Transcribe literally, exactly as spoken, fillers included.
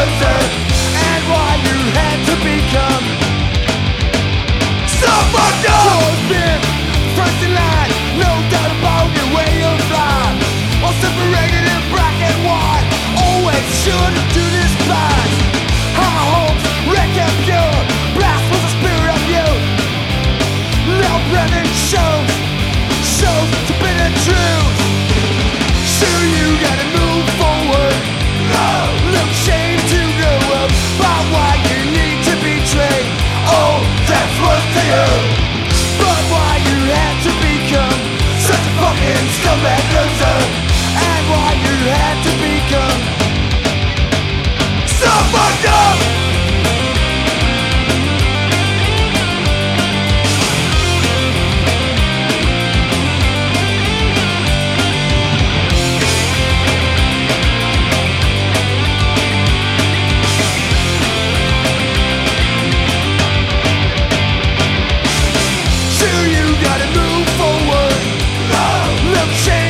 loser, and why you had to become so fucked up. You've been first in line, no doubt about your way of life. All separated in black and white, always should do this past. High hopes, wreck and pure, blast was the spirit of youth. Now breathing shows, shows to be the truth. Sure you gotta move forward, no, no shame to know about why you need to betray. Oh, that's what's to you. But why you had to become such a fucking scumbag loser, and why you had to become so fucked up. Sure you gotta move forward, no, no shame